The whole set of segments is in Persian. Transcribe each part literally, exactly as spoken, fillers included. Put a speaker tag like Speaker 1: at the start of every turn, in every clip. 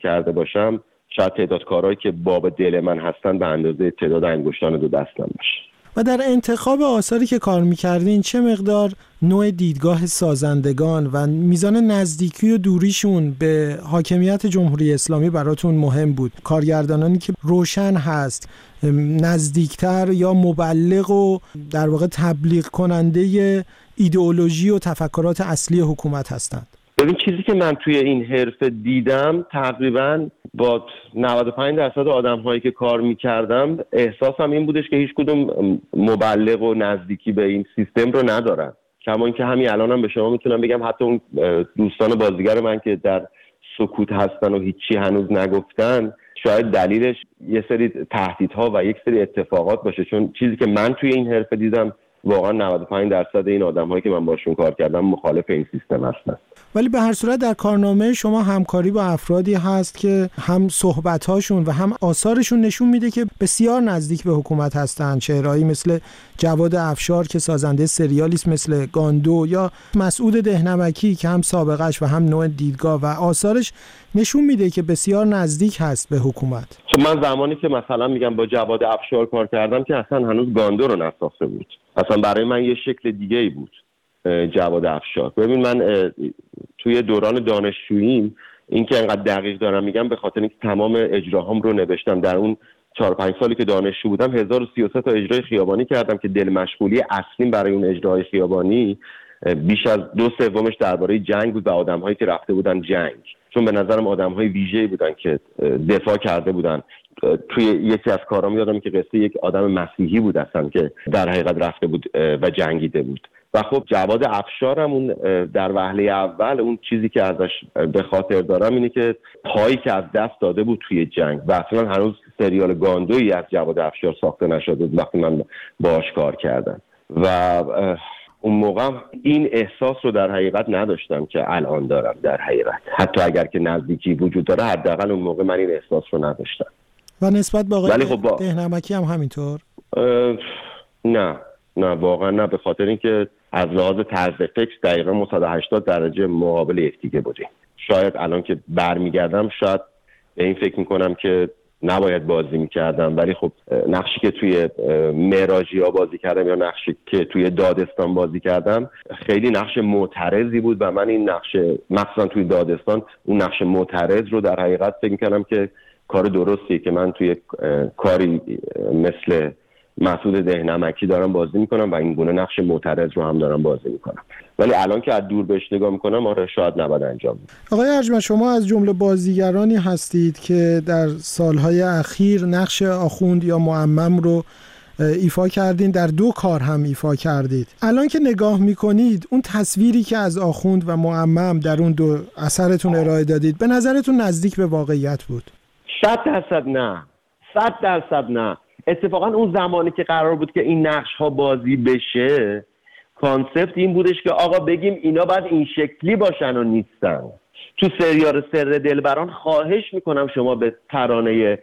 Speaker 1: کرده باشم شاید تعداد کارهایی که باب دل من هستن به اندازه تعداد انگشتان دو دستم باشه.
Speaker 2: و در انتخاب آثاری که کار میکردین چه مقدار نوع دیدگاه سازندگان و میزان نزدیکی و دوریشون به حاکمیت جمهوری اسلامی براتون مهم بود؟ کارگردانانی که روشن هست، نزدیکتر یا مبلغ و در واقع تبلیغ کننده ایدئولوژی و تفکرات اصلی حکومت هستند.
Speaker 1: ببین چیزی که من توی این حرفه دیدم تقریباً با نود و پنج درصد آدم هایی که کار میکردم احساسم این بودش که هیچ کدوم مبلغ و نزدیکی به این سیستم رو ندارن. کما اینکه همین الانم هم به شما میتونم بگم حتی اون دوستان بازیگر من که در سکوت هستن و هیچی هنوز نگفتن شاید دلیلش یه سری تهدیدها و یک سری اتفاقات باشه، چون چیزی که من توی این حرفه دیدم واقعا نود و پنج درصد این آدم‌هایی که من باشون کار کردم مخالف این سیستم هستن.
Speaker 2: ولی به هر صورت در کارنامه شما همکاری با افرادی هست که هم صحبت‌هاشون و هم آثارشون نشون میده که بسیار نزدیک به حکومت هستن. چهرهایی مثل جواد افشار که سازنده سریالی است مثل گاندو، یا مسعود دهنمکی که هم سابقش و هم نوع دیدگاه و آثارش نشون میده که بسیار نزدیک هست به حکومت.
Speaker 1: خب من زمانی که مثلا میگم با جواد افشار کار کردم که اصلا هنوز گاندو رو نساخته بود، اصلا برای من یه شکل دیگه ای بود جواد افشار. ببین من توی دوران دانشجوییم این که انقدر دقیق دارم میگم به خاطر اینکه تمام اجراهام رو نوشتم. در اون چهار پنج سالی که دانشجو بودم هزار و سی و سه تا اجرای خیابانی کردم که دل مشغولی اصلیم برای اون اجرای خیابانی بیش از دو سومش درباره جنگ بود و آدم‌هایی که رفته بودن جنگ، چون به نظرم آدم‌های ویژه‌ای بودن که دفاع کرده بودن. توی یکی از کارام یادم که قصه یک آدم مسیحی بود اصلا که در حقیقت رفته بود و جنگیده بود. و خب جواد افشارم اون در وهله اول اون چیزی که ازش به خاطر دارم اینه که پایی که از دست داده بود توی جنگ و اصلا هنوز سریال گاندویی از جواد افشار ساخته نشده بود وقتی من باهاش کار کردم و اون موقع این احساس رو در حقیقت نداشتم که الان دارم. در حقیقت حتی اگر که نزدیکی وجود داره حداقل اون موقع من این احساس رو نداشتم.
Speaker 2: و نسبت به آقای
Speaker 1: خب با...
Speaker 2: دهنمکی هم همینطور؟
Speaker 1: نه نه واقعا نه، به خاطر اینکه از لحاظ طرز فکر دقیقا ما صد و هشتاد درجه مقابل یکدیگه بودیم. شاید الان که برمیگردم شاید به این فکر میکنم که نباید بازی میکردم، ولی خب نقشی که توی معراجیا بازی کردم یا نقشی که توی دادستان بازی کردم خیلی نقش معترضی بود و من این نقش مثلا توی دادستان اون نقش معترض رو در حقیقت فکر میکردم که کار درستیه که من توی کاری مثل مسعود دهنمکی دارم بازی میکنم و این گونه نقش معترض رو هم دارم بازی میکنم. ولی الان که از دور بهش نگاه میکنم آره شاید نباید انجام بدم.
Speaker 2: آقای ارجمند شما از جمله بازیگرانی هستید که در سالهای اخیر نقش آخوند یا معمم رو ایفا کردین، در دو کار هم ایفا کردید. الان که نگاه میکنید اون تصویری که از آخوند و معمم در اون دو اثرتون ارائه دادید به نظرتون نزدیک به واقعیت بود؟
Speaker 1: صد درصد نه، صد درصد نه. اتفاقا اون زمانی که قرار بود که این نقش ها بازی بشه کانسپت این بودش که آقا بگیم اینا باید این شکلی باشن و نیستن. تو سریال سر دلبران خواهش میکنم شما به ترانه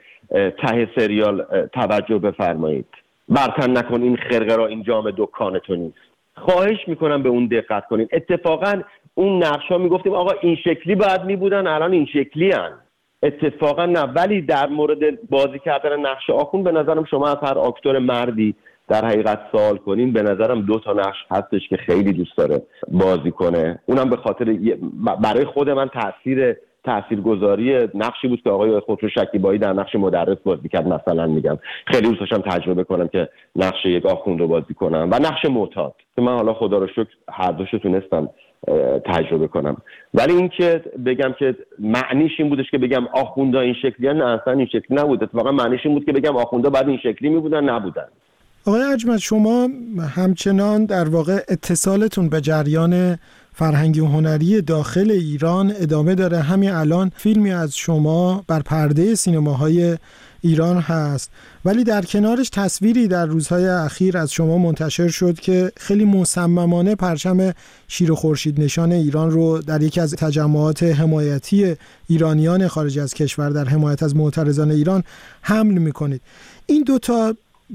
Speaker 1: ته سریال توجه بفرمایید، برتن نکن این خرقه را این جام دکان تو نیست. خواهش میکنم به اون دقت کنین. اتفاقا اون نقش ها میگفتیم آقا این شکلی باید میبودن الان این شکلی هن. اتفاقا نه. ولی در مورد بازی کردن نقش آخوند به نظرم شما از هر اکتور مردی در حقیقت سوال کنین به نظرم دو تا نقش هستش که خیلی دوست داره بازی کنه. اونم به خاطر برای خود من تاثیر تاثیرگذاری نقشی بود که آقای خسرو شکیبایی در نقش مدرس بازی کرد. مثلا میگم خیلی دوست داشتم تجربه کنم که نقش یک آخوند رو بازی کنم و نقش معتاد که من حالا خدا رو شکر هر دوشو تونستم تجربه کنم. ولی این که بگم که معنیش این بودش که بگم آخوندا این شکلی نه، اصلا این شکلی نبود. اتفاقا معنیش این بود که بگم آخوندا بعد این شکلی می بودن نبودن.
Speaker 2: آقای ارجمند شما همچنان در واقع اتصالتون به جریان فرهنگی و هنری داخل ایران ادامه داره. همین الان فیلمی از شما بر پرده سینماهای ایران هست، ولی در کنارش تصویری در روزهای اخیر از شما منتشر شد که خیلی مصممانه پرچم شیر و خورشید نشان ایران رو در یکی از تجمعات حمایتی ایرانیان خارج از کشور در حمایت از معترضان ایران حمل میکنید. این دوتا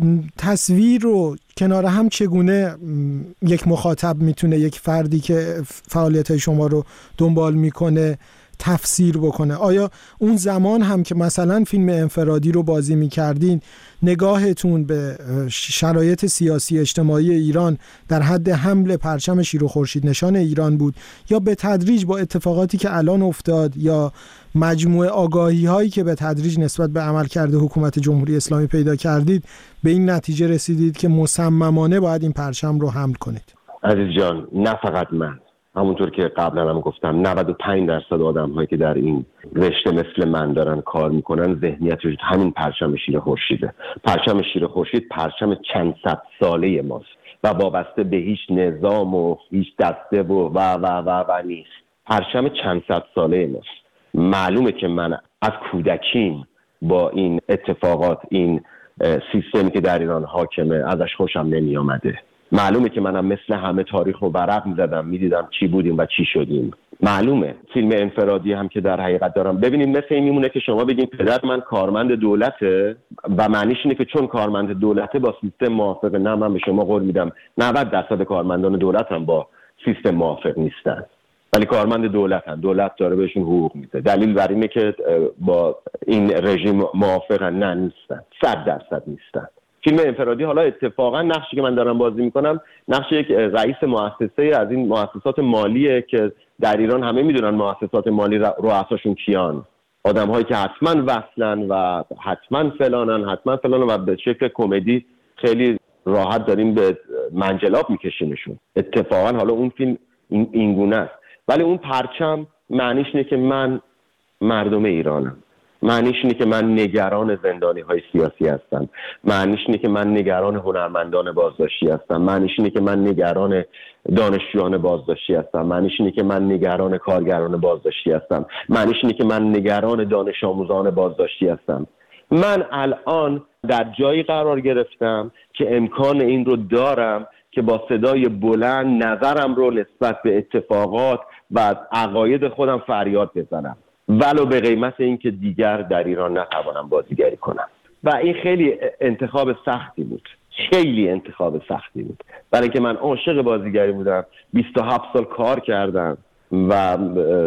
Speaker 2: تصویر رو کنار هم چگونه یک مخاطب میتونه، یک فردی که فعالیت‌های شما رو دنبال میکنه تفسیر بکنه. آیا اون زمان هم که مثلا فیلم انفرادی رو بازی می‌کردین نگاهتون به شرایط سیاسی اجتماعی ایران در حد حمل پرچم شیر و خورشید نشان ایران بود، یا به تدریج با اتفاقاتی که الان افتاد یا مجموعه آگاهی هایی که به تدریج نسبت به عملکرد حکومت جمهوری اسلامی پیدا کردید به این نتیجه رسیدید که مصممانه باید این پرچم رو حمل کنید؟
Speaker 1: عزیز جان، نه فقط من، همونطور که قبلا هم گفتم نود و پنج درصد آدم هایی که در این رشته مثل من دارن کار میکنن ذهنیتش همین پرچم شیر خورشیده. پرچم شیر خورشید پرچم چند صد ساله ماست و وابسته به هیچ نظام و هیچ دسته و و و و, و نیست. پرچم چند صد ساله ماست. معلومه که من از کودکیم با این اتفاقات، این سیستمی که در ایران حاکمه ازش خوشم نمی آمده. معلومه که منم مثل همه تاریخ رو ورق می‌زدم، می‌دیدم چی بودیم و چی شدیم. معلومه فیلم انفرادی هم که در حقیقت دارم ببینید مثل این میمونه که شما بگین پدر من کارمند دولته و معنیش اینه که چون کارمند دولته با سیستم موافقه. نه، من به شما قول میدم نود درصد کارمندان دولت هم با سیستم موافق نیستن، ولی کارمند دولت هم دولت داره بهشون حقوق میده. دلیل بر اینه که با این رژیم موافقن. نه، نیستن، صد درصد نیستن. فیلم انفرادی حالا اتفاقا نقشی که من دارم بازی میکنم نقش یک رئیس مؤسسه از این مؤسسات مالیه که در ایران همه میدونن مؤسسات مالی رؤساشون کیان، آدم هایی که حتما وصلن و حتما فلانن حتما فلانن و به شکل کمدی خیلی راحت داریم به منجلاب میکشیمشون. اتفاقا حالا اون فیلم این اینگونه است، ولی اون پرچم معنیش اینه که من مردم ایرانم، معنیش اینه که من نگران زندانی های سیاسی هستم، معنیش اینه که من نگران هنرمندان بازداشتی هستم، معنیش اینه که من نگران دانشجویان بازداشتی هستم، معنیش اینه که من نگران کارگران بازداشتی هستم، معنیش اینه که من نگران دانش آموزان بازداشتی هستم. من الان در جایی قرار گرفتم که امکان این رو دارم که با صدای بلند نظرم رو نسبت به اتفاقات و عقاید خودم فریاد بزنم، ولو به قیمت این که دیگر در ایران نتوانم بازیگری کنم. و این خیلی انتخاب سختی بود، خیلی انتخاب سختی بود، برای که من عاشق بازیگری بودم، بیست و هفت سال کار کردم و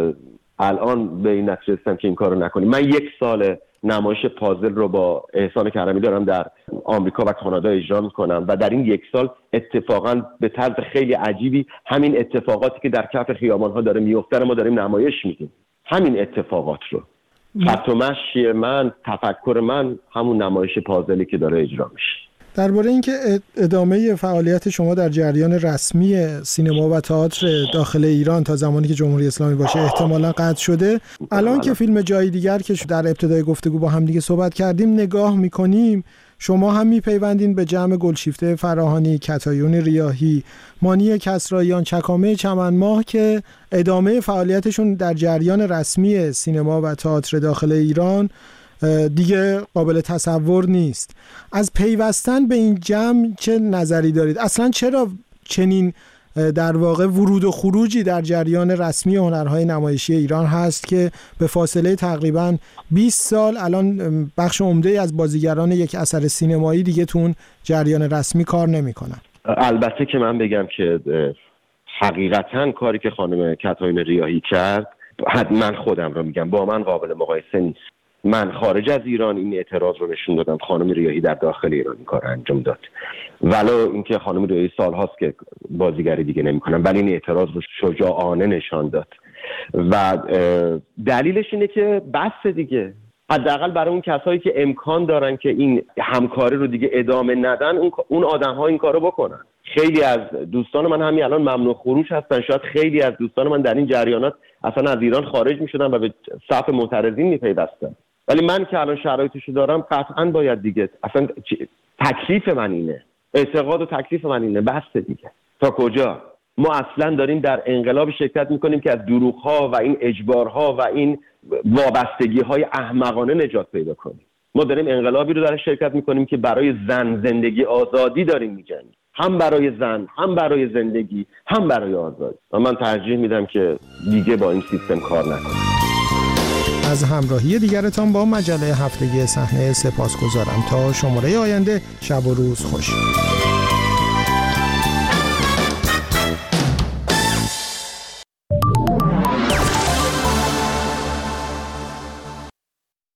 Speaker 1: الان به این نتیجه رسیدم که این کارو نکنیم. من یک سال نمایش پازل رو با احسان کرمی دارم در آمریکا و کانادا اجرا میکنم و در این یک سال اتفاقا به طرز خیلی عجیبی همین اتفاقاتی که در کف خیابان‌ها داره میفته ما داریم نمایش میدیم. همین اتفاقات رو، خط و مشی من، تفکر من، همون نمایش پازلی که داره اجرا میشه.
Speaker 2: درباره اینکه ادامه فعالیت شما در جریان رسمی سینما و تئاتر داخل ایران تا زمانی که جمهوری اسلامی باشه احتمالاً قطع شده، الان که فیلم جای دیگر که در ابتدای گفتگو با هم دیگه صحبت کردیم نگاه میکنیم، شما هم میپیوندین به جمع گلشیفته فراهانی، کتایون ریاحی، مانی کسراییان، چکامه چمنماه که ادامه فعالیتشون در جریان رسمی سینما و تئاتر داخل ایران دیگه قابل تصور نیست. از پیوستن به این جمع چه نظری دارید؟ اصلا چرا چنین در واقع ورود و خروجی در جریان رسمی هنرهای نمایشی ایران هست که به فاصله تقریباً بیست سال الان بخش عمده از بازیگران یک اثر سینمایی دیگه تو اون جریان رسمی کار نمی‌کنن؟
Speaker 1: البته که من بگم که حقیقتاً کاری که خانم کتایون ریاحی کرد، من خودم رو میگم، با من قابل مقایسه نیست. من خارج از ایران این اعتراض رو نشون دادم، خانم ریاحی در داخل ایران این کار انجام داد، ولو اینکه خانم ریاحی سال‌هاست که بازیگری دیگه نمی‌کنن، ولی این اعتراض رو شجاعانه نشان داد و دلیلش اینه که بس دیگه، حداقل برای اون کسایی که امکان دارن که این همکاری رو دیگه ادامه ندن، اون آدم‌ها این کارو بکنن. خیلی از دوستان من همین الان ممنوع خروج هستن، شاید خیلی از دوستان من در این جریانات اصلا از ایران خارج می‌شدن و به صف معترضین می‌پیوستن، ولی من که الان شرایطشو دارم قطعاً باید دیگه، اصلا تکلیف من اینه، اعتقاد و تکلیف من اینه، بس دیگه. تا کجا؟ ما اصلا داریم در انقلاب شرکت میکنیم که از دروغ‌ها و این اجبارها و این وابستگی‌های احمقانه نجات پیدا کنیم. ما داریم انقلابی رو در شرکت میکنیم که برای زن زندگی آزادی داریم میجنگیم، هم برای زن، هم برای زندگی، هم برای آزادی. و من ترجیح میدم که دیگه با این سیستم کار نکنم.
Speaker 2: از همراهی دیگرتان با مجله هفتگی صحنه سپاسگزارم. تا شماره آینده، شب و روز خوش.